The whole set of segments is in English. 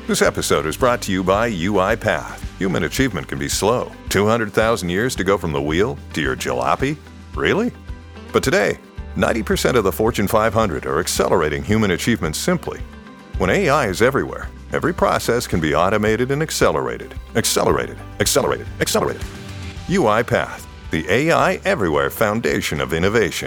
This episode is brought to you by UiPath. Human achievement can be slow. 200,000 years to go from the wheel to your jalopy? Really? But today, 90% of the Fortune 500 are accelerating human achievement simply. When AI is everywhere, every process can be automated and accelerated. Accelerated. UiPath, the AI everywhere foundation of innovation.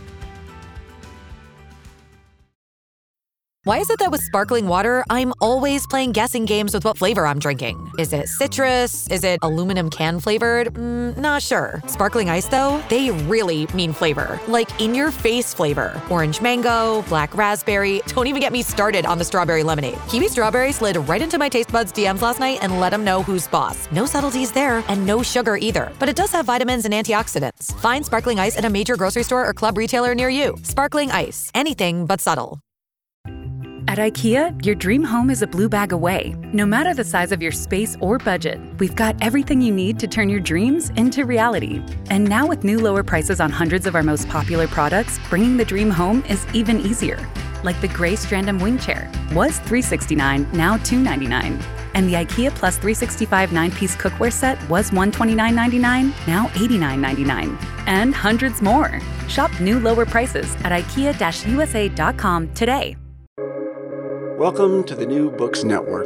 Why is it that with sparkling water, I'm always playing guessing games with what flavor I'm drinking? Is it citrus? Is it aluminum can flavored? Not sure. Sparkling ice, though, they really mean flavor. Like in-your-face flavor. Orange mango, black raspberry. Don't even get me started on the strawberry lemonade. Kiwi Strawberry slid right into my taste buds DMs last night and let them know who's boss. No subtleties there, and no sugar either. But it does have vitamins and antioxidants. Find sparkling ice at a major grocery store or club retailer near you. Sparkling ice. Anything but subtle. At IKEA, your dream home is a blue bag away. No matter the size of your space or budget, we've got everything you need to turn your dreams into reality. And now with new lower prices on hundreds of our most popular products, bringing the dream home is even easier. Like the gray Strandom wing chair. Was $369, now $299. And the IKEA Plus 365 9-piece cookware set was $129.99, now $89.99. And hundreds more. Shop new lower prices at IKEA-USA.com today. Welcome to the New Books Network.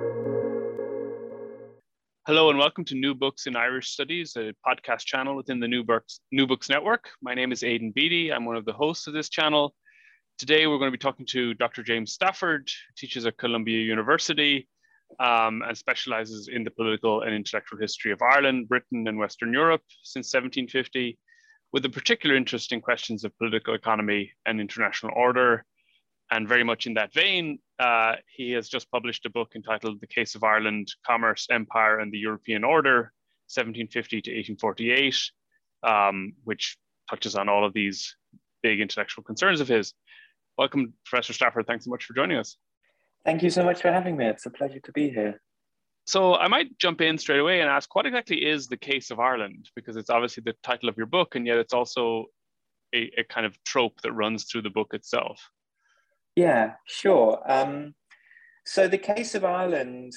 Hello and welcome to New Books in Irish Studies, a podcast channel within the New Books Network. My name is Aidan Beattie. I'm one of the hosts of this channel. Today we're going to be talking to Dr. James Stafford, who teaches at Columbia University and specializes in the political and intellectual history of Ireland, Britain and Western Europe since 1750, with a particular interest in questions of political economy and international order. And very much in that vein, he has just published a book entitled The Case of Ireland, Commerce, Empire and the European Order, 1750 to 1848, which touches on all of these big intellectual concerns of his. Welcome, Professor Stafford. Thanks so much for joining us. Thank you so much for having me. It's a pleasure to be here. So I might jump in straight away and ask, what exactly is The Case of Ireland? Because it's obviously the title of your book, and yet it's also a kind of trope that runs through the book itself. Yeah, sure. So the Case of Ireland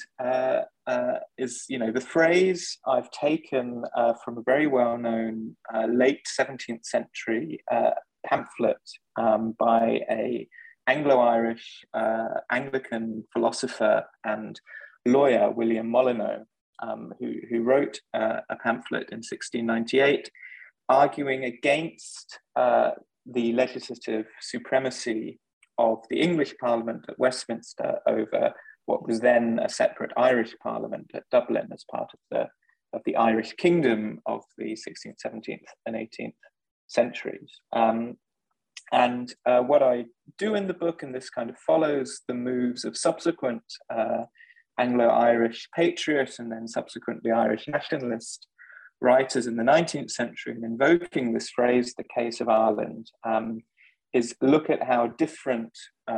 is, the phrase I've taken from a very well-known late 17th century pamphlet by a Anglo-Irish Anglican philosopher and lawyer, William Molyneux, who wrote a pamphlet in 1698 arguing against the legislative supremacy of the English Parliament at Westminster over what was then a separate Irish Parliament at Dublin as part of the Irish Kingdom of the 16th, 17th and 18th centuries. And what I do in the book, and this kind of follows the moves of subsequent Anglo-Irish patriot and then subsequently Irish nationalist writers in the 19th century, and invoking this phrase, the Case of Ireland, is look at how different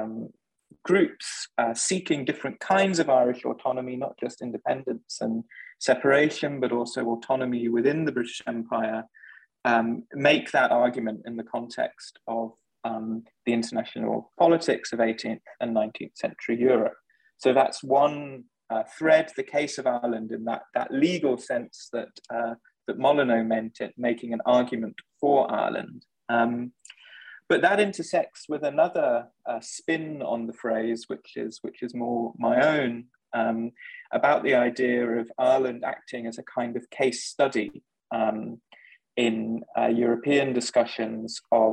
groups seeking different kinds of Irish autonomy, not just independence and separation, but also autonomy within the British Empire, make that argument in the context of the international politics of 18th and 19th century Europe. So that's one thread, the Case of Ireland, in that legal sense that Molyneux meant it, making an argument for Ireland. But that intersects with another spin on the phrase, which is more my own, about the idea of Ireland acting as a kind of case study in European discussions of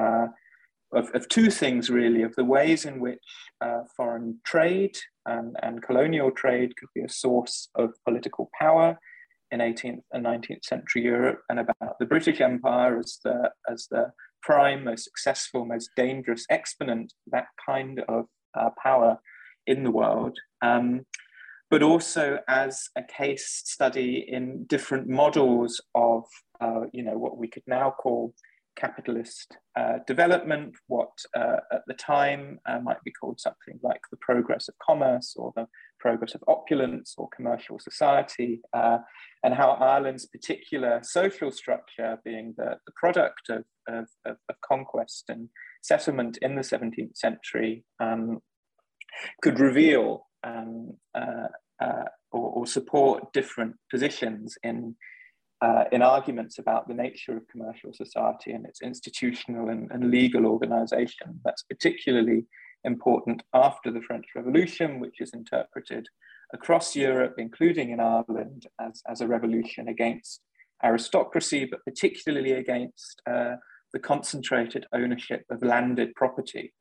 two things, really, of the ways in which foreign trade and colonial trade could be a source of political power in 18th and 19th century Europe, and about the British Empire as the prime, most successful, most dangerous exponent of that kind of power in the world, but also as a case study in different models of, what we could now call capitalist development, what at the time might be called something like the progress of commerce or the progress of opulence or commercial society, and how Ireland's particular social structure, being the product of conquest and settlement in the 17th century, could reveal or support different positions in arguments about the nature of commercial society and its institutional and legal organization. That's particularly important after the French Revolution, which is interpreted across Europe, including in Ireland, as a revolution against aristocracy, but particularly against the concentrated ownership of landed property.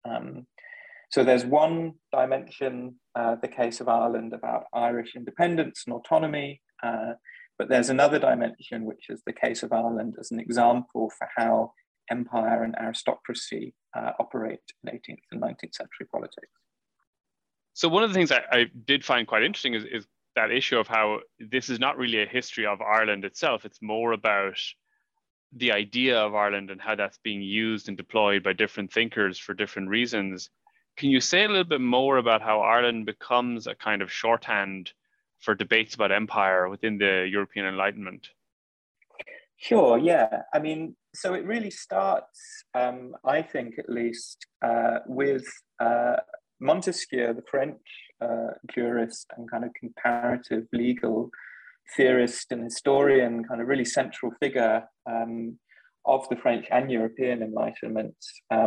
So there's one dimension, the case of Ireland, about Irish independence and autonomy, but there's another dimension, which is the case of Ireland as an example for how empire and aristocracy operate in 18th and 19th century politics. So one of the things I did find quite interesting is that issue of how this is not really a history of Ireland itself. It's more about the idea of Ireland and how that's being used and deployed by different thinkers for different reasons. Can you say a little bit more about how Ireland becomes a kind of shorthand for debates about empire within the European Enlightenment? Sure, yeah. I mean, so it really starts, I think at least, with Montesquieu, the French jurist and kind of comparative legal theorist and historian, kind of really central figure of the French and European Enlightenment,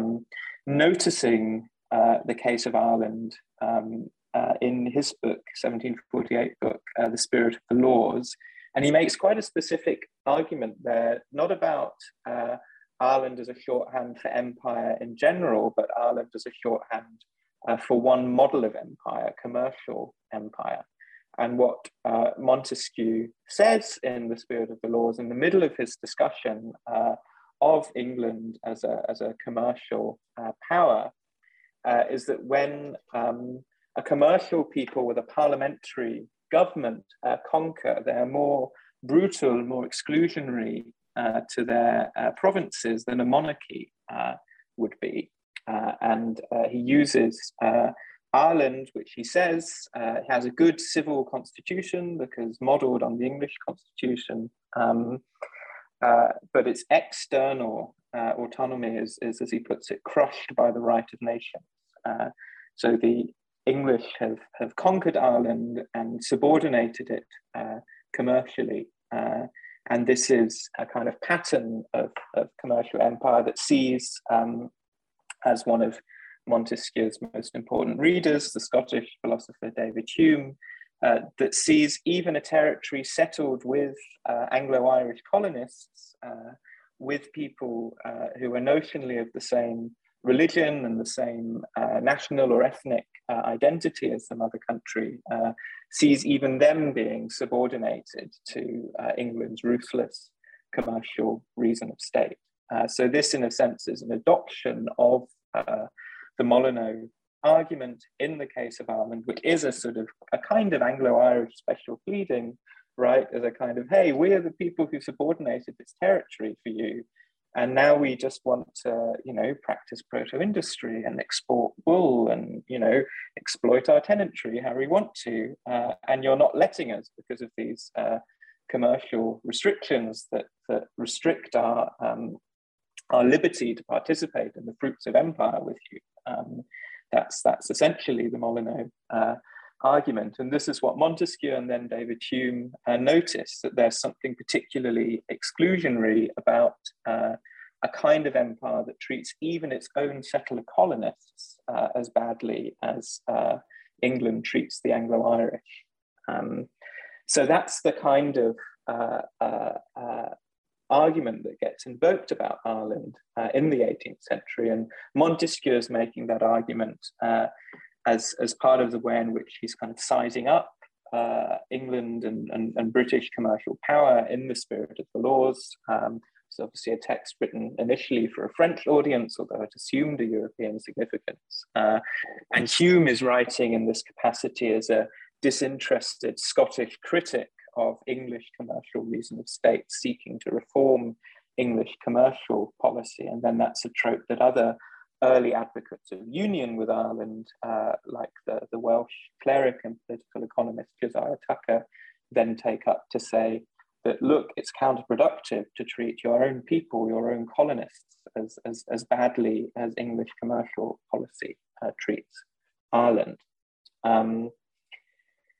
noticing the case of Ireland in his book, 1748 book, The Spirit of the Laws. And he makes quite a specific argument there, not about Ireland as a shorthand for empire in general, but Ireland as a shorthand for one model of empire, commercial empire. And what Montesquieu says in The Spirit of the Laws, in the middle of his discussion of England as a commercial power, is that when a commercial people with a parliamentary government conquer, they're more brutal, more exclusionary to their provinces than a monarchy would be. And he uses Ireland, which he says has a good civil constitution because modelled on the English constitution, but its external autonomy is, as he puts it, crushed by the right of nations. So the English have conquered Ireland and subordinated it commercially. And this is a kind of pattern of commercial empire that sees, as one of Montesquieu's most important readers, the Scottish philosopher David Hume, that sees even a territory settled with Anglo-Irish colonists, with people who are notionally of the same religion and the same national or ethnic identity as the mother country, sees even them being subordinated to England's ruthless commercial reason of state. So this, in a sense, is an adoption of the Molyneux argument in the case of Ireland, which is a kind of Anglo-Irish special pleading, right? As a kind of, hey, we are the people who subordinated this territory for you. And now we just want to, practice proto-industry and export wool and, exploit our tenantry how we want to. And you're not letting us because of these commercial restrictions that restrict our liberty to participate in the fruits of empire with you. That's essentially the Molyneux argument. And this is what Montesquieu and then David Hume notice, that there's something particularly exclusionary about a kind of empire that treats even its own settler colonists as badly as England treats the Anglo-Irish. So that's the kind of argument that gets invoked about Ireland in the 18th century. And Montesquieu is making that argument as part of the way in which he's kind of sizing up England and British commercial power in The Spirit of the Laws. It's obviously a text written initially for a French audience, although it assumed a European significance. And Hume is writing in this capacity as a disinterested Scottish critic of English commercial reason of state, seeking to reform English commercial policy. And then that's a trope that other early advocates of union with Ireland, like the Welsh cleric and political economist Josiah Tucker, then take up to say that, look, it's counterproductive to treat your own people, your own colonists, as badly as English commercial policy treats Ireland.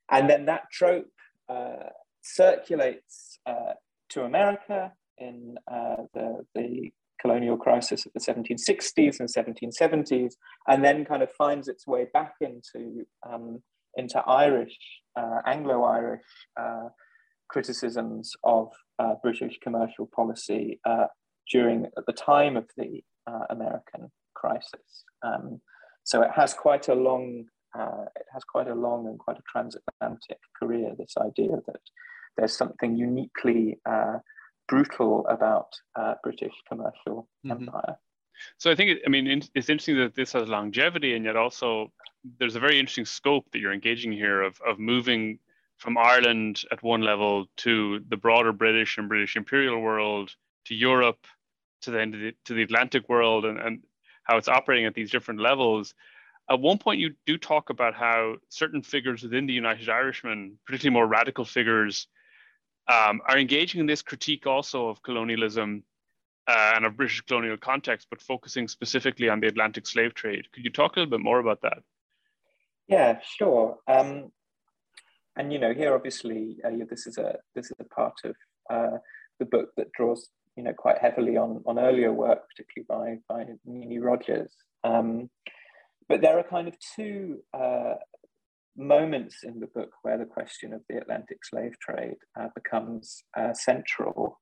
And then that trope circulates to America in the colonial crisis of the 1760s and 1770s, and then kind of finds its way back into Irish, Anglo-Irish criticisms of British commercial policy at the time of the American crisis. So it has quite a long and quite a transatlantic career, this idea that there's something uniquely brutal about British commercial empire. So I think, it's interesting that this has longevity, and yet also there's a very interesting scope that you're engaging here of moving from Ireland at one level to the broader British and British imperial world, to Europe, to the Atlantic world, and how it's operating at these different levels. At one point, you do talk about how certain figures within the United Irishmen, particularly more radical figures, are engaging in this critique also of colonialism and of British colonial context, but focusing specifically on the Atlantic slave trade. Could you talk a little bit more about that? Yeah, sure. And here obviously this is a part of the book that draws quite heavily on earlier work, particularly by Mimi Rogers. But there are kind of two moments in the book where the question of the Atlantic slave trade becomes central.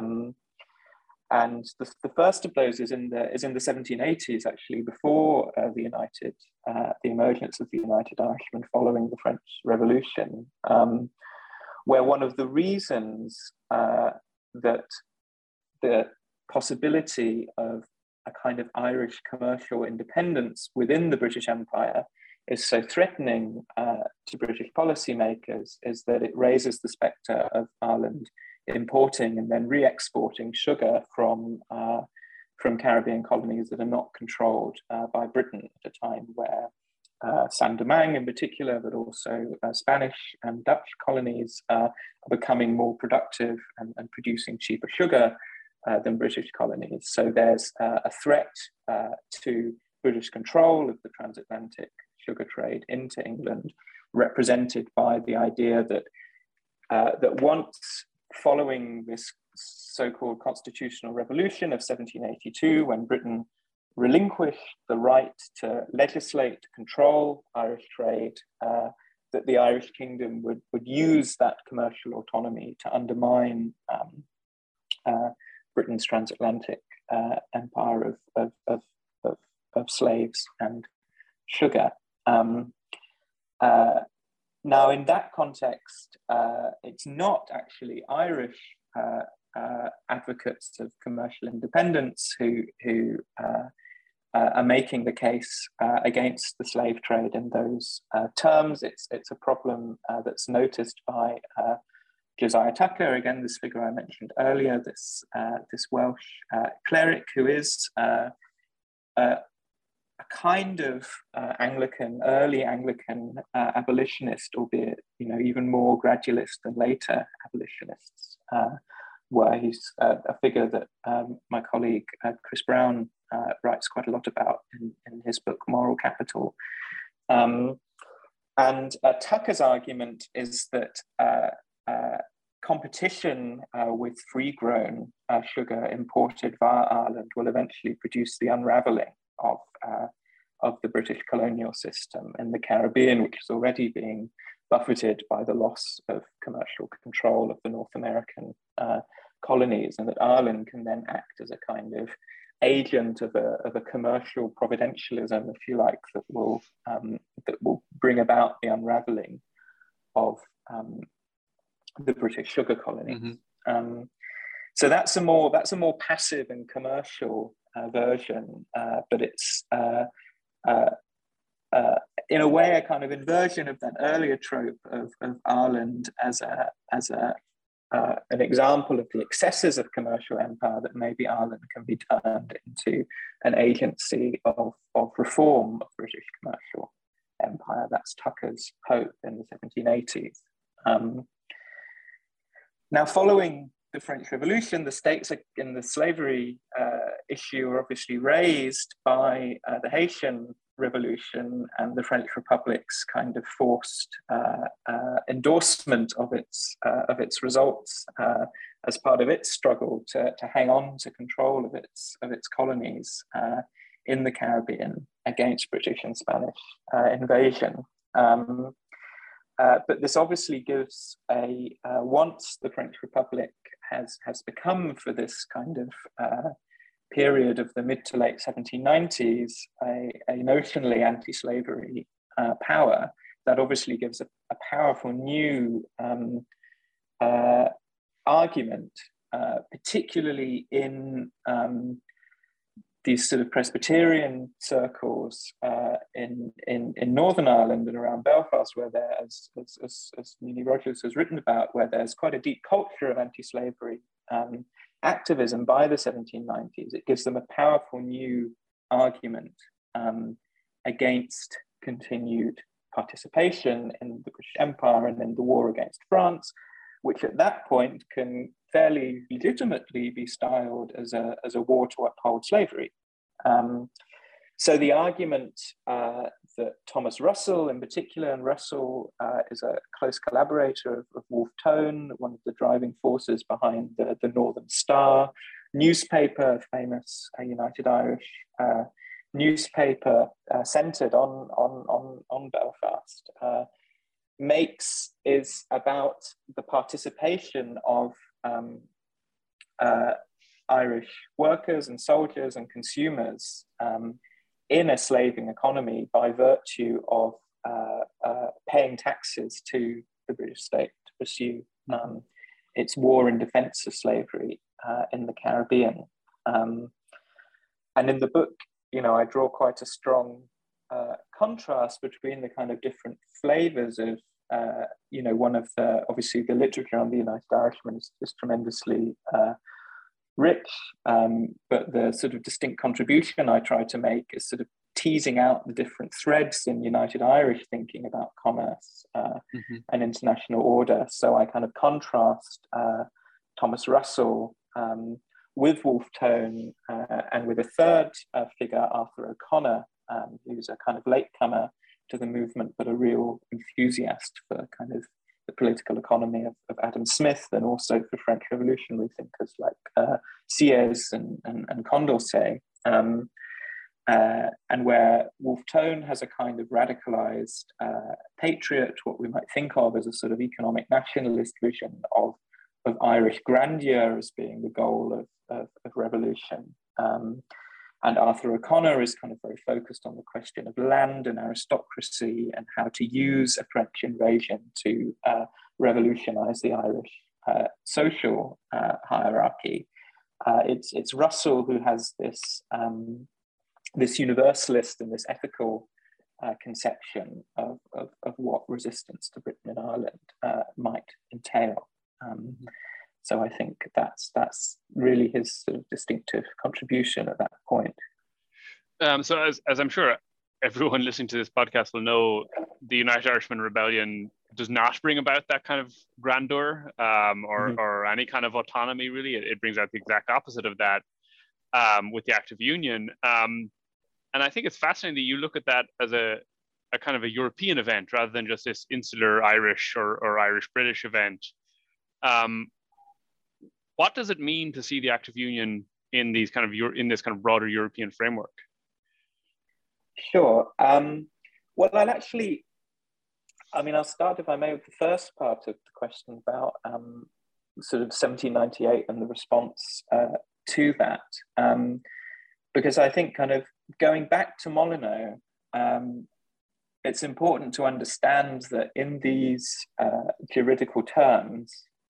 And the first of those is in the 1780s, actually, before the emergence of the United Irishmen following the French Revolution, where one of the reasons that the possibility of a kind of Irish commercial independence within the British Empire is so threatening to British policymakers is that it raises the spectre of Ireland importing and then re-exporting sugar from Caribbean colonies that are not controlled by Britain at a time where Saint-Domingue in particular, but also Spanish and Dutch colonies are becoming more productive and producing cheaper sugar than British colonies. So there's a threat to British control of the transatlantic sugar trade into England, represented by the idea that once following this so-called constitutional revolution of 1782, when Britain relinquished the right to legislate, to control Irish trade, that the Irish kingdom would use that commercial autonomy to undermine Britain's transatlantic empire of slaves and sugar. Now, in that context, it's not actually Irish advocates of commercial independence who are making the case against the slave trade in those terms. It's a problem that's noticed by Josiah Tucker, again, this figure I mentioned earlier, this Welsh cleric who is a kind of early Anglican abolitionist, albeit even more gradualist than later abolitionists, where he's a figure that my colleague Chris Brown writes quite a lot about in his book Moral Capital. And Tucker's argument is that competition with free-grown sugar imported via Ireland will eventually produce the unraveling of the British colonial system in the Caribbean, which is already being buffeted by the loss of commercial control of the North American colonies, and that Ireland can then act as a kind of agent of a commercial providentialism, if you like, that will bring about the unraveling of the British sugar colonies. Mm-hmm. So that's a more passive and commercial version, but it's in a way a kind of inversion of that earlier trope of Ireland as an example of the excesses of commercial empire, that maybe Ireland can be turned into an agency of reform of British commercial empire. That's Tucker's hope in the 1780s. Now, following the French Revolution, the stakes in the slavery issue are obviously raised by the Haitian Revolution and the French Republic's kind of forced endorsement of its results as part of its struggle to hang on to control of its colonies in the Caribbean against British and Spanish invasion. But this obviously gives once the French Republic has become, for this kind of period of the mid to late 1790s, a notionally anti-slavery power, that obviously gives a powerful new argument, particularly in these sort of Presbyterian circles in Northern Ireland and around Belfast, where there, as Mimi Rogers has written about, where there's quite a deep culture of anti-slavery activism by the 1790s. It gives them a powerful new argument against continued participation in the British Empire and in the war against France, which at that point can fairly legitimately be styled as a war to uphold slavery. So the argument that Thomas Russell in particular, and Russell is a close collaborator of Wolfe Tone, one of the driving forces behind the Northern Star newspaper, famous United Irish newspaper centered on Belfast, is about the participation of Irish workers and soldiers and consumers in a slaving economy by virtue of paying taxes to the British state to pursue its war in defense of slavery in the Caribbean. And in the book, I draw quite a strong contrast between the kind of different flavors of, one of the, obviously the literature on the United Irishman is tremendously rich, but the sort of distinct contribution I try to make is sort of teasing out the different threads in United Irish thinking about commerce and international order. So I kind of contrast Thomas Russell with Wolfe Tone and with a third figure, Arthur O'Connor, who's a kind of latecomer to the movement, but a real enthusiast for kind of the political economy of Adam Smith, and also for French revolutionary thinkers like Sieyès and Condorcet, and where Wolfe Tone has a kind of radicalized patriot, what we might think of as a sort of economic nationalist vision of Irish grandeur as being the goal of revolution. And Arthur O'Connor is kind of very focused on the question of land and aristocracy and how to use a French invasion to revolutionize the Irish social hierarchy. It's Russell who has this universalist and this ethical conception of what resistance to Britain and Ireland might entail. So I think that's really his sort of distinctive contribution at that point. So as I'm sure everyone listening to this podcast will know, the United Irishman Rebellion does not bring about that kind of grandeur or any kind of autonomy, really. It brings out the exact opposite of that with the Act of Union. And I think it's fascinating that you look at that as a kind of a European event rather than just this insular Irish or Irish-British event. What does it mean to see the Act of Union in this kind of broader European framework? Sure. Well, I'll start, if I may, with the first part of the question about sort of 1798 and the response to that. Because I think kind of going back to Molyneux, it's important to understand that in these juridical terms,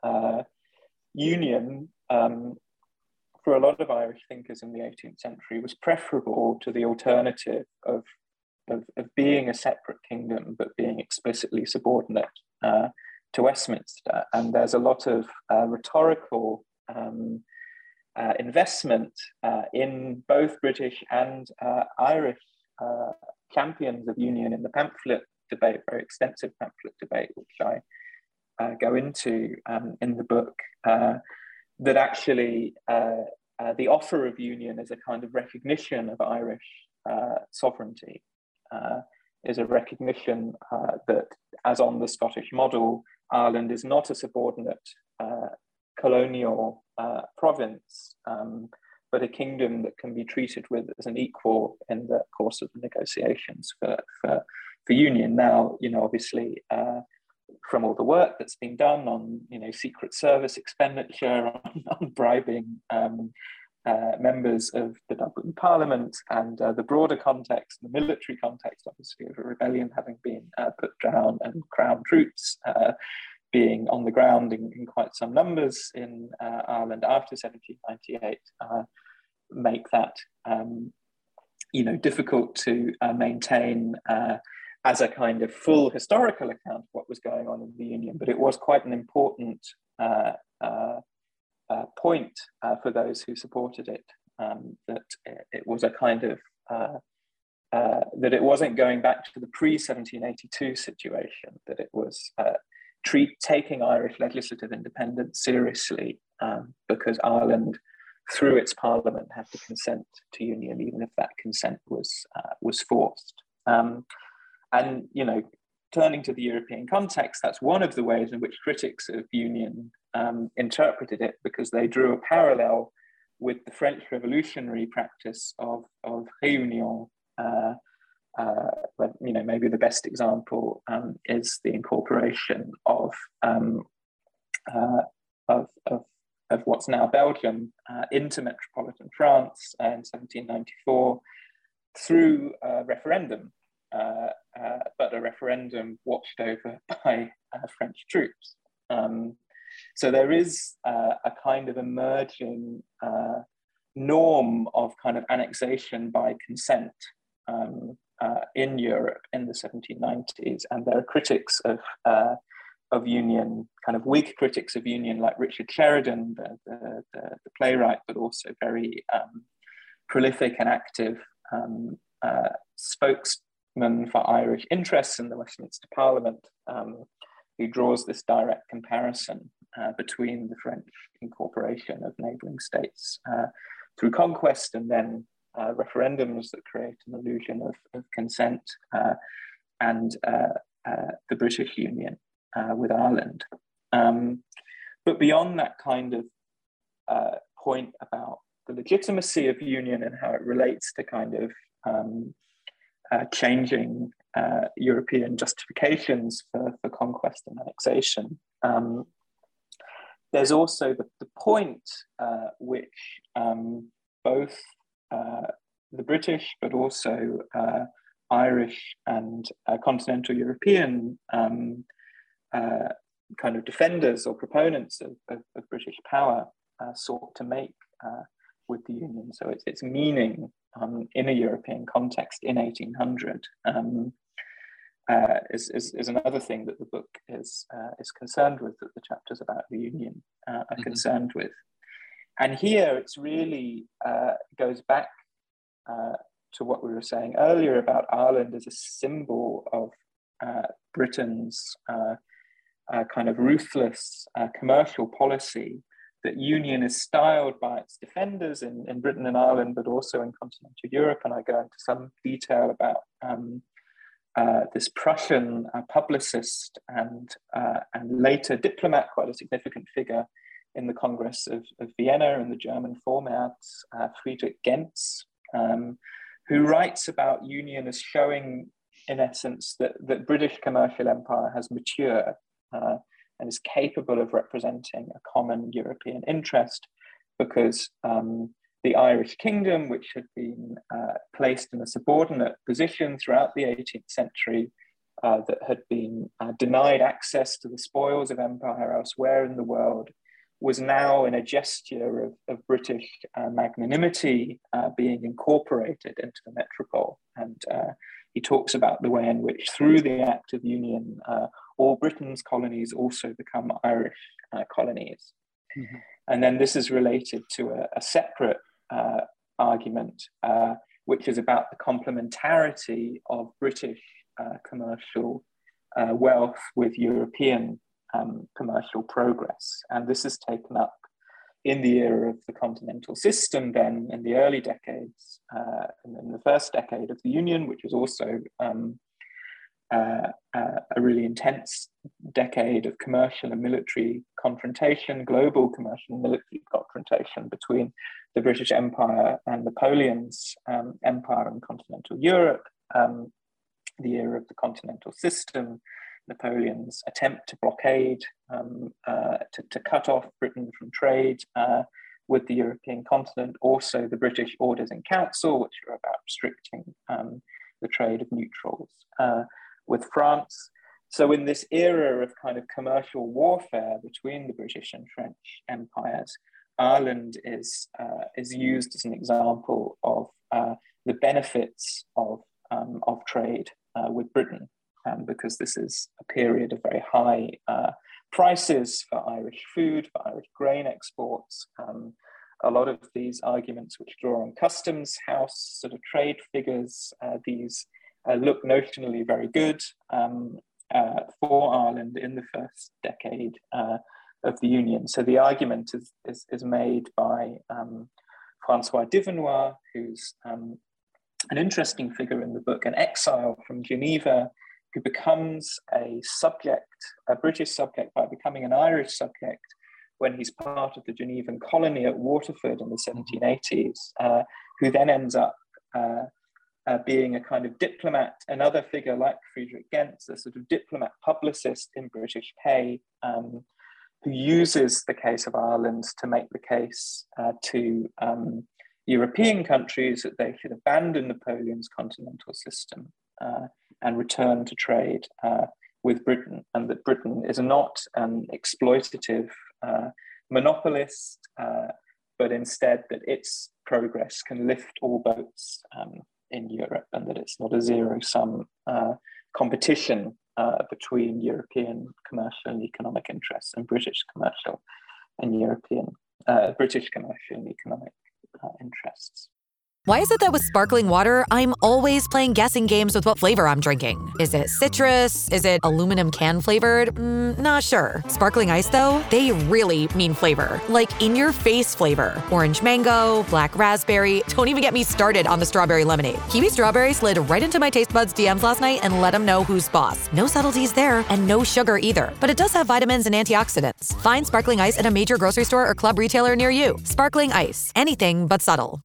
union, for a lot of Irish thinkers in the 18th century, was preferable to the alternative of being a separate kingdom, but being explicitly subordinate to Westminster. And there's a lot of rhetorical investment in both British and Irish champions of union in the pamphlet debate, very extensive pamphlet debate, which I go into in the book, that actually the offer of union is a kind of recognition of Irish sovereignty is a recognition that, as on the Scottish model, Ireland is not a subordinate colonial province, but a kingdom that can be treated with as an equal in the course of the negotiations for union. Now, obviously, from all the work that's been done on, Secret Service expenditure, on bribing members of the Dublin Parliament, and the broader context, the military context, obviously, of a rebellion having been put down and Crown troops being on the ground in quite some numbers in Ireland after 1798, make that difficult to maintain as a kind of full historical account of what was going on in the Union. But it was quite an important point for those who supported it, that it was a kind of that it wasn't going back to the pre-1782 situation, that it was taking Irish legislative independence seriously, because Ireland, through its parliament, had to consent to union, even if that consent was forced. And turning to the European context, that's one of the ways in which critics of union interpreted it, because they drew a parallel with the French revolutionary practice of réunion. But maybe the best example is the incorporation of what's now Belgium into metropolitan France in 1794 through a referendum, but a referendum watched over by French troops. So there is a kind of emerging norm of kind of annexation by consent in Europe in the 1790s, and there are critics of union, kind of Whig critics of union, like Richard Sheridan, the playwright, but also very prolific and active spokesman for Irish interests in the Westminster Parliament, who draws this direct comparison between the French incorporation of neighbouring states through conquest and then referendums that create an illusion of consent, and the British Union with Ireland. But beyond that kind of point about the legitimacy of union and how it relates to kind of changing European justifications for conquest and annexation, there's also the point which both the British, but also Irish and continental European kind of defenders or proponents of British power sought to make with the Union. So its meaning in a European context in 1800 is another thing that the book is concerned with, that the chapters about the Union are concerned with. And here it's really goes back to what we were saying earlier about Ireland as a symbol of Britain's kind of ruthless commercial policy, that union is styled by its defenders in Britain and Ireland, but also in continental Europe. And I go into some detail about this Prussian publicist and later diplomat, quite a significant figure in the Congress of Vienna and the German formats, Friedrich Gentz, who writes about union as showing, in essence, that British commercial empire has matured and is capable of representing a common European interest, because the Irish kingdom, which had been placed in a subordinate position throughout the 18th century, that had been denied access to the spoils of empire elsewhere in the world, was now, in a gesture of British magnanimity, being incorporated into the metropole. And he talks about the way in which, through the Act of Union, all Britain's colonies also become Irish colonies. Mm-hmm. And then this is related to a separate argument, which is about the complementarity of British commercial wealth with European commercial progress. And this is taken up in the era of the continental system, then in the early decades, and in the first decade of the Union, which was also a really intense decade of commercial and military confrontation, global commercial and military confrontation between the British Empire and Napoleon's empire in continental Europe, the era of the continental system, Napoleon's attempt to blockade, to cut off Britain from trade with the European continent, also the British Orders in Council, which are about restricting the trade of neutrals with France. So in this era of kind of commercial warfare between the British and French empires, Ireland is used as an example of the benefits of trade with Britain, because this is a period of very high prices for Irish food, for Irish grain exports. A lot of these arguments which draw on customs house sort of trade figures, these look notionally very good for Ireland in the first decade of the Union. So the argument is made by Francois Divenois, who's an interesting figure in the book, an exile from Geneva, who becomes a British subject by becoming an Irish subject when he's part of the Genevan colony at Waterford in the 1780s, who then ends up being a kind of diplomat, another figure like Friedrich Gentz, a sort of diplomat publicist in British pay, who uses the case of Ireland to make the case to European countries that they should abandon Napoleon's continental system and return to trade with Britain, and that Britain is not an exploitative monopolist, but instead that its progress can lift all boats in Europe, and that it's not a zero-sum competition between European commercial and economic interests and British commercial and British commercial and economic interests. Why is it that with sparkling water, I'm always playing guessing games with what flavor I'm drinking? Is it citrus? Is it aluminum can flavored? Not sure. Sparkling ice, though, they really mean flavor. Like in-your-face flavor. Orange mango, black raspberry. Don't even get me started on the strawberry lemonade. Kiwi strawberry slid right into my taste buds DMs last night and let them know who's boss. No subtleties there, and no sugar either. But it does have vitamins and antioxidants. Find sparkling ice at a major grocery store or club retailer near you. Sparkling ice. Anything but subtle.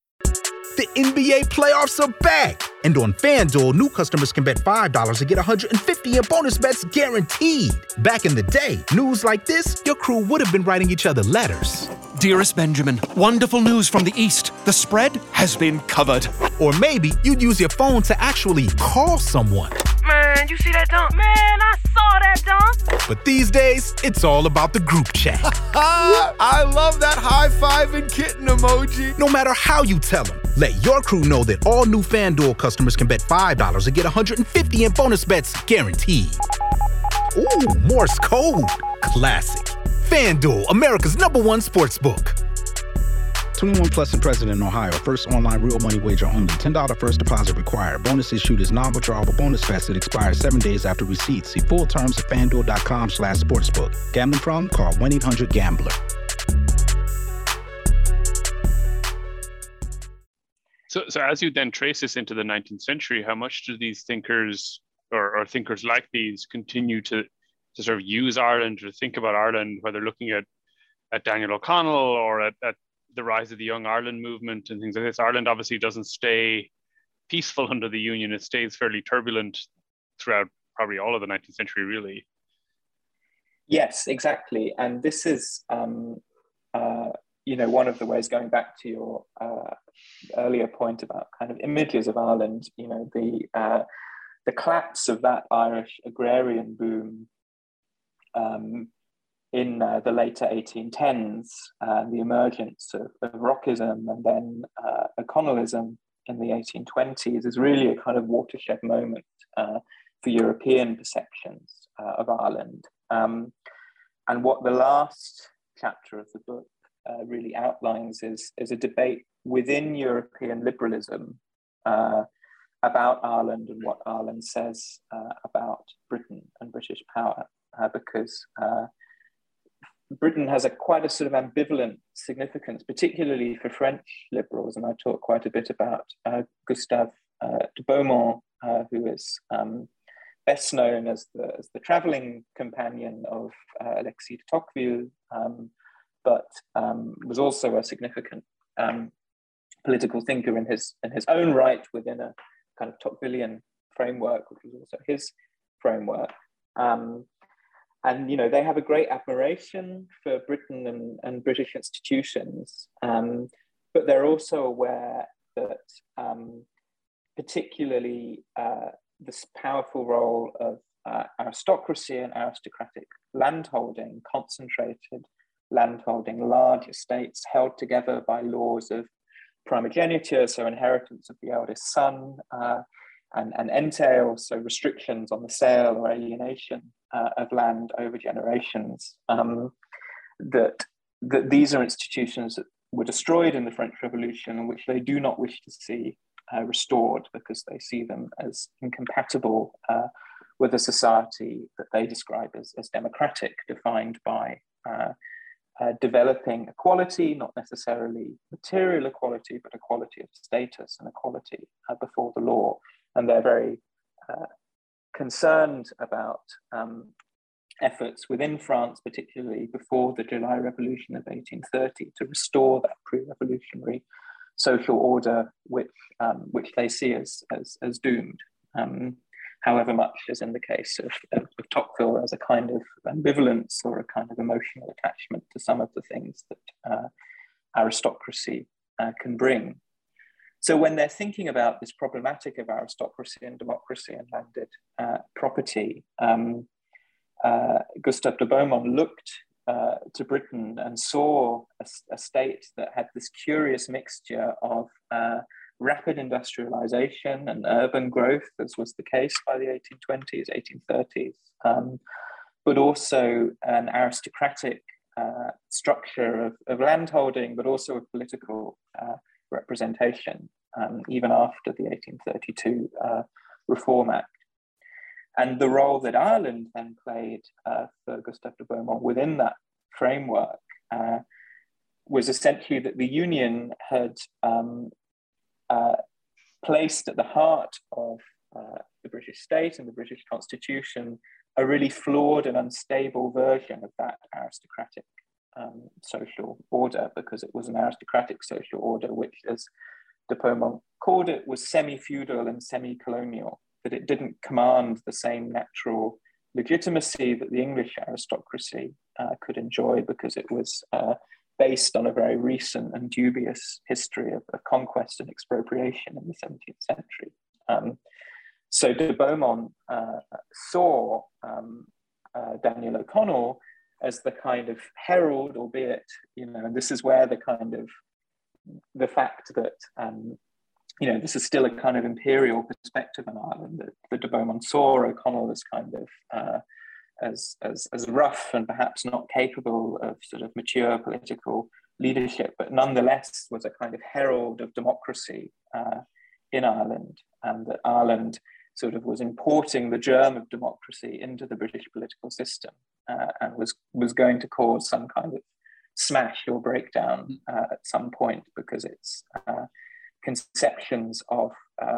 The NBA playoffs are back. And on FanDuel, new customers can bet $5 and get $150 in bonus bets guaranteed. Back in the day, news like this, your crew would have been writing each other letters. Dearest Benjamin, wonderful news from the East. The spread has been covered. Or maybe you'd use your phone to actually call someone. Man, you see that dunk? Man, I saw that dunk. But these days, it's all about the group chat. I love that high five and kitten emoji. No matter how you tell them, let your crew know that all new FanDuel customers can bet $5 and get $150 in bonus bets guaranteed. Ooh, Morse code. Classic. FanDuel, America's #1 sportsbook. 21 plus and present in Ohio. First online real money wager only. $10 first deposit required. Bonus issued is non-withdrawable bonus vest that expires 7 days after receipt. See full terms at FanDuel.com/sportsbook. Gambling problem? Call 1-800-GAMBLER. So as you then trace this into the 19th century, how much do these thinkers or thinkers like these continue to sort of use Ireland or think about Ireland, whether looking at Daniel O'Connell or at the rise of the Young Ireland movement and things like this? Ireland obviously doesn't stay peaceful under the Union. It stays fairly turbulent throughout probably all of the 19th century, really. Yes, exactly. And this is, one of the ways, going back to your earlier point about kind of images of Ireland, the collapse of that Irish agrarian boom in the later 1810s, the emergence of Rockism and then O'Connellism in the 1820s is really a kind of watershed moment for European perceptions of Ireland. And what the last chapter of the book really outlines is a debate within European liberalism about Ireland and what Ireland says about Britain and British power, because Britain has quite a sort of ambivalent significance, particularly for French liberals. And I talk quite a bit about Gustave de Beaumont, who is best known as the traveling companion of Alexis de Tocqueville, but was also a significant political thinker in his own right within a kind of Tocquevillian framework, which was also his framework. And they have a great admiration for Britain and British institutions, but they're also aware that particularly this powerful role of aristocracy and aristocratic landholding, concentrated landholding, large estates held together by laws of primogeniture, so inheritance of the eldest son, and entail, so restrictions on the sale or alienation of land over generations, that these are institutions that were destroyed in the French Revolution and which they do not wish to see restored, because they see them as incompatible with a society that they describe as democratic, defined by developing equality, not necessarily material equality, but equality of status and equality before the law. And they're very concerned about efforts within France, particularly before the July Revolution of 1830, to restore that pre-revolutionary social order which they see as doomed. However much, as in the case of Tocqueville, as a kind of ambivalence or a kind of emotional attachment to some of the things that aristocracy can bring. So when they're thinking about this problematic of aristocracy and democracy and landed property, Gustave de Beaumont looked to Britain and saw a state that had this curious mixture of rapid industrialization and urban growth, as was the case by the 1820s, 1830s, but also an aristocratic structure of landholding, but also a political representation, even after the 1832 Reform Act. And the role that Ireland then played for Gustave de Beaumont within that framework was essentially that the Union had placed at the heart of the British state and the British Constitution a really flawed and unstable version of that aristocratic social order, because it was an aristocratic social order which, as de Beaumont called it, was semi-feudal and semi-colonial, that it didn't command the same natural legitimacy that the English aristocracy could enjoy, because it was based on a very recent and dubious history of conquest and expropriation in the 17th century. So de Beaumont saw Daniel O'Connell as the kind of herald, albeit, and this is where the kind of the fact that this is still a kind of imperial perspective in Ireland, that de Beaumont saw O'Connell as kind of as rough and perhaps not capable of sort of mature political leadership, but nonetheless was a kind of herald of democracy in Ireland, and that Ireland sort of was importing the germ of democracy into the British political system, and was going to cause some kind of smash or breakdown at some point, because its conceptions of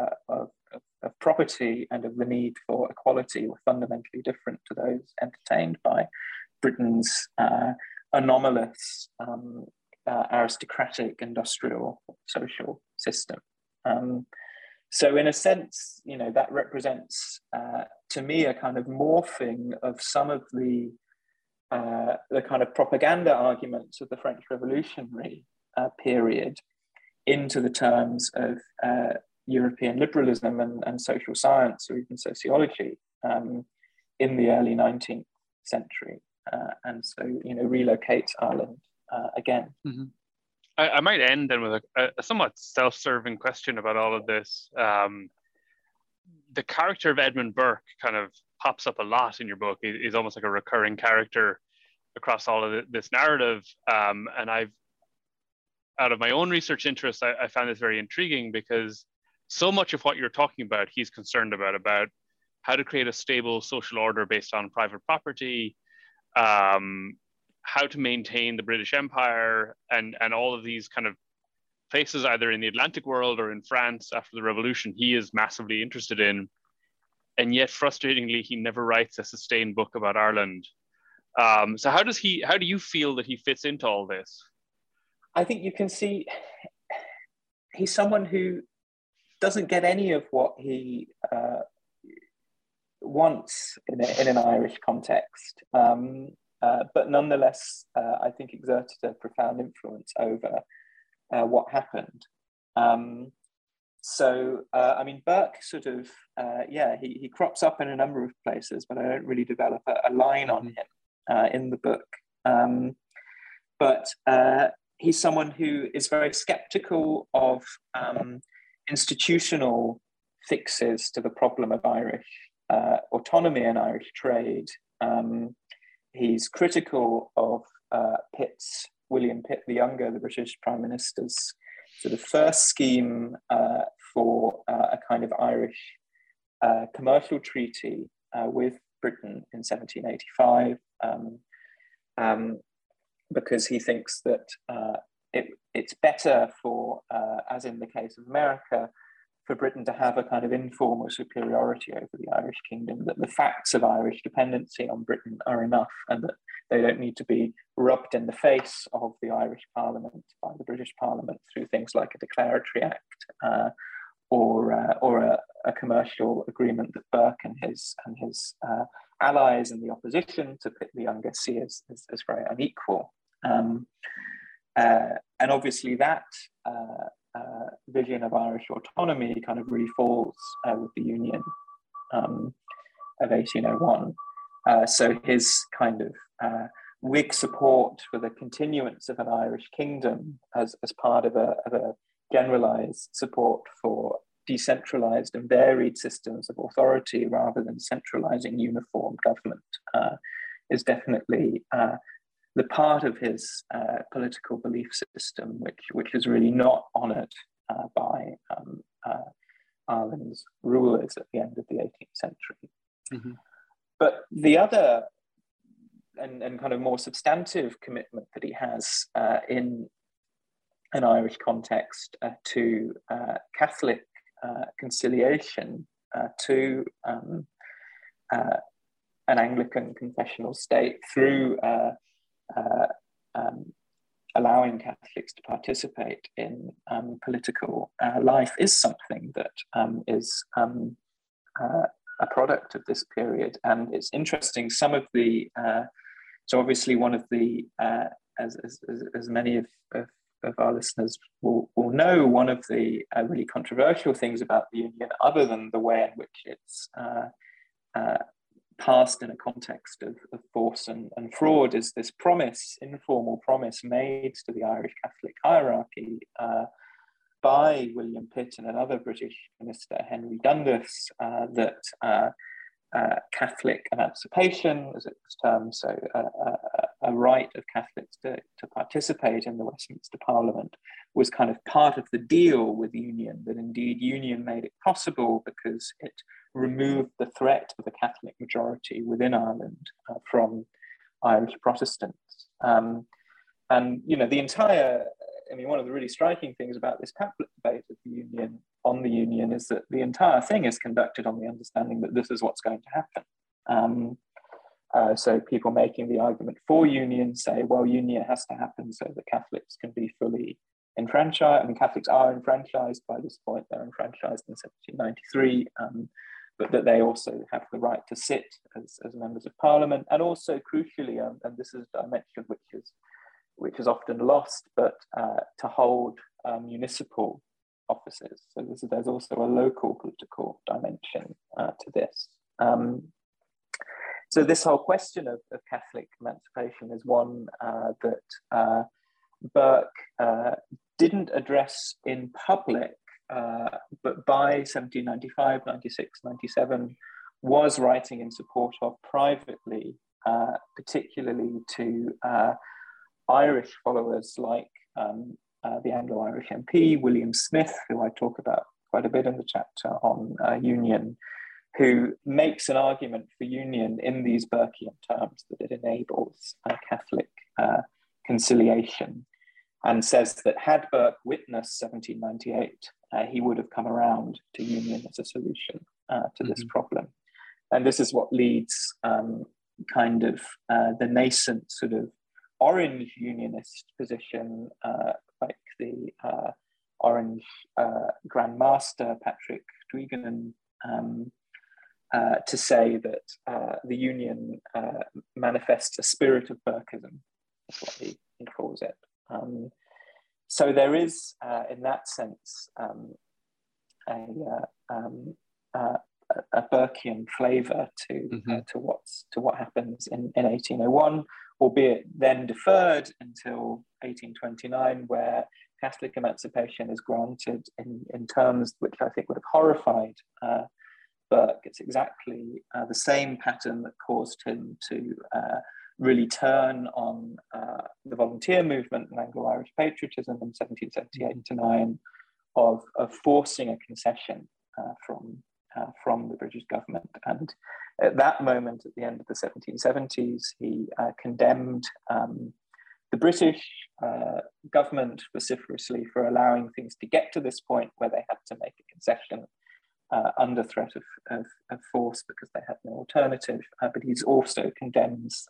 property and of the need for equality were fundamentally different to those entertained by Britain's anomalous aristocratic industrial social system. So in a sense, that represents to me a kind of morphing of some of the kind of propaganda arguments of the French Revolutionary period into the terms of European liberalism and social science, or even sociology, in the early 19th century, and so relocates Ireland again. Mm-hmm. I might end then with a somewhat self-serving question about all of this. The character of Edmund Burke kind of pops up a lot in your book. He's almost like a recurring character across all of this narrative, and I've, out of my own research interest, I found this very intriguing, because so much of what you're talking about, he's concerned about how to create a stable social order based on private property, how to maintain the British Empire, and all of these kind of places either in the Atlantic world or in France after the Revolution he is massively interested in. and yet frustratingly, he never writes a sustained book about Ireland. So how do you feel that he fits into all this? I think you can see he's someone who doesn't get any of what he wants in an Irish context, but nonetheless, I think exerted a profound influence over what happened. I mean, Burke sort of, he crops up in a number of places, but I don't really develop a line on him in the book. But he's someone who is very skeptical of institutional fixes to the problem of Irish autonomy and Irish trade. He's critical of William Pitt the Younger, the British Prime Minister's sort of first scheme for a kind of Irish commercial treaty with Britain in 1785, because he thinks that it's better for, as in the case of America, for Britain to have a kind of informal superiority over the Irish kingdom, that the facts of Irish dependency on Britain are enough, and that they don't need to be rubbed in the face of the Irish Parliament by the British Parliament through things like a declaratory act or a commercial agreement that Burke and his allies in the opposition to Pitt the Younger see as very unequal. And obviously that vision of Irish autonomy kind of really falls with the Union of 1801. So his kind of Whig support for the continuance of an Irish kingdom as part of a generalized support for decentralized and varied systems of authority rather than centralizing uniform government is definitely the part of his political belief system which is really not honored by Ireland's rulers at the end of the 18th century. Mm-hmm. But the other and kind of more substantive commitment that he has in an Irish context to Catholic conciliation, to an Anglican confessional state through allowing Catholics to participate in political life is something that is a product of this period. And it's interesting, some of the, so obviously one of the, as many of our listeners will know, one of the really controversial things about the Union, other than the way in which it's passed in a context of force and fraud, is this informal promise made to the Irish Catholic hierarchy by William Pitt and another British minister, Henry Dundas, that Catholic emancipation, as it was termed, so a right of Catholics to participate in the Westminster Parliament, was kind of part of the deal with Union, that indeed Union made it possible because it removed the threat of a Catholic majority within Ireland from Irish Protestants. And, you know, the entire, I mean, one of the really striking things about this pamphlet debate of the Union, on the Union, is that the entire thing is conducted on the understanding that this is what's going to happen. So people making the argument for Union say, well, Union has to happen so that Catholics can be fully enfranchised. I mean, Catholics are enfranchised by this point. They're enfranchised in 1793, but that they also have the right to sit as members of Parliament. And also, crucially, and this is a dimension which is often lost, but to hold municipal offices. So there's also a local political dimension to this. So this whole question of Catholic emancipation is one that Burke didn't address in public, but by 1795, 96, 97, was writing in support of privately, particularly to Irish followers like the Anglo-Irish MP, William Smith, who I talk about quite a bit in the chapter on Union, who makes an argument for Union in these Burkean terms, that it enables Catholic conciliation, and says that had Burke witnessed 1798, he would have come around to Union as a solution to this problem. And this is what leads kind of the nascent sort of Orange unionist position, like the Orange Grand Master Patrick Duignan, to say that the union manifests a spirit of Burkeism. That's what he calls it. So there is, in that sense, a Burkean flavour to what happens in 1801, albeit then deferred until 1829, where Catholic emancipation is granted in terms which I think would have horrified Burke. It's exactly the same pattern that caused him to really turn on the volunteer movement and Anglo-Irish patriotism in 1778 to 9, of forcing a concession from the British government. And at that moment, at the end of the 1770s, he condemned the British government vociferously for allowing things to get to this point where they had to make a concession under threat of force because they had no alternative. But he's also condemns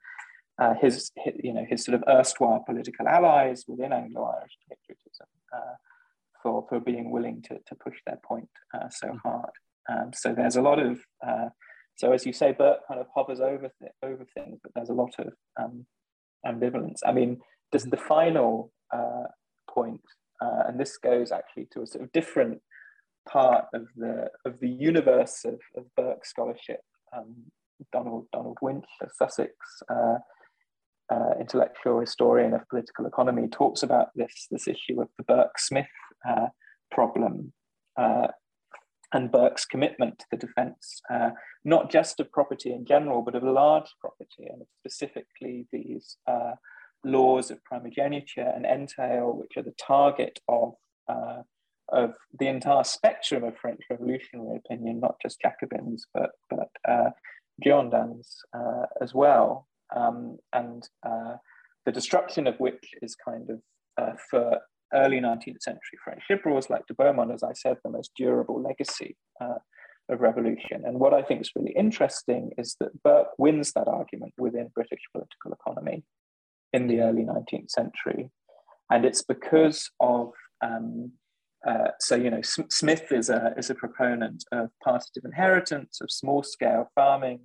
his sort of erstwhile political allies within Anglo-Irish patriotism for being willing to push their point so hard. So there's a lot of, so as you say, Burke kind of hovers over things, but there's a lot of ambivalence. I mean, just the final point, and this goes actually to a sort of different part of the universe of Burke scholarship. Donald Winch of Sussex, intellectual historian of political economy, talks about this issue of the Burke-Smith problem and Burke's commitment to the defence, not just of property in general, but of large property, and specifically these laws of primogeniture and entail, which are the target of the entire spectrum of French revolutionary opinion, not just Jacobins, but Girondins as well, and the destruction of which is kind of for early 19th century French liberals like de Beaumont, as I said, the most durable legacy of revolution. And what I think is really interesting is that Burke wins that argument within British political economy in the early 19th century. And it's because of, Smith is a proponent of partitive inheritance, of small scale farming,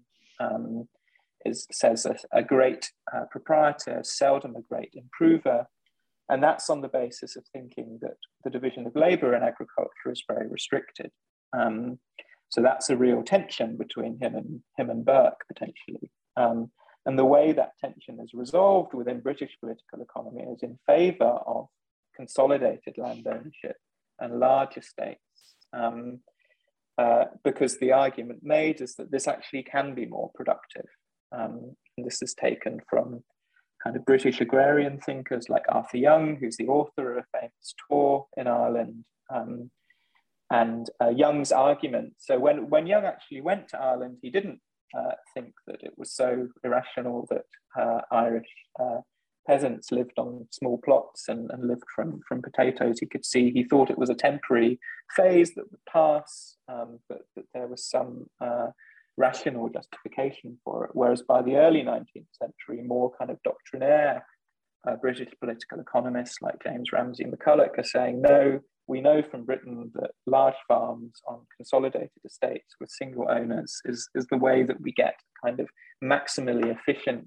says a great proprietor, seldom a great improver. And that's on the basis of thinking that the division of labour in agriculture is very restricted. So that's a real tension between him and Burke, potentially. And the way that tension is resolved within British political economy is in favour of consolidated land ownership and large estates, because the argument made is that this actually can be more productive. And this is taken from kind of British agrarian thinkers like Arthur Young, who's the author of a famous tour in Ireland, and Young's argument. So when Young actually went to Ireland, he didn't think that it was so irrational that Irish peasants lived on small plots and lived from potatoes. He thought it was a temporary phase that would pass, but that there was some rational justification for it. Whereas by the early 19th century, more kind of doctrinaire British political economists like James Ramsay McCulloch are saying, no, we know from Britain that large farms on consolidated estates with single owners is the way that we get kind of maximally efficient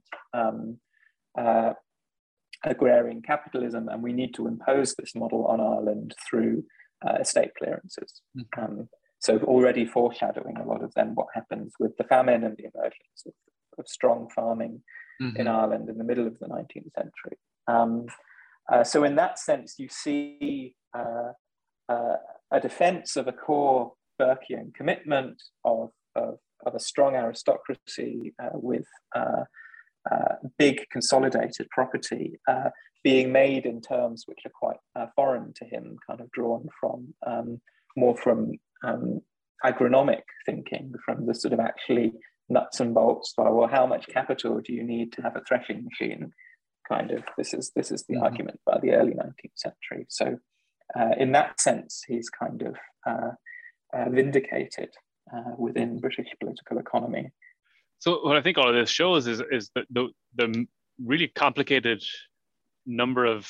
agrarian capitalism, and we need to impose this model on Ireland through estate clearances. So already foreshadowing a lot of then what happens with the famine and the emergence of strong farming in Ireland in the middle of the 19th century. So in that sense, you see a defense of a core Burkean commitment of a strong aristocracy with big consolidated property being made in terms which are quite foreign to him, kind of drawn from more from agronomic thinking, from the sort of actually nuts and bolts. Well, how much capital do you need to have a threshing machine? Kind of this is the argument by the early 19th century. So in that sense, he's kind of vindicated within British political economy. So what I think all of this shows is the really complicated number of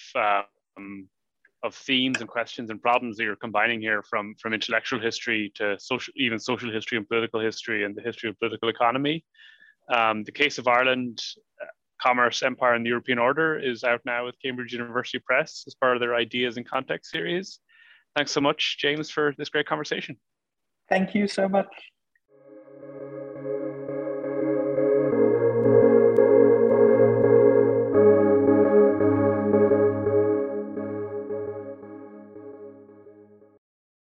themes and questions and problems that you're combining here, from intellectual history to social history and political history and the history of political economy. The Case of Ireland, Commerce, Empire, and the European Order is out now with Cambridge University Press as part of their Ideas in Context series. Thanks so much, James, for this great conversation. Thank you so much.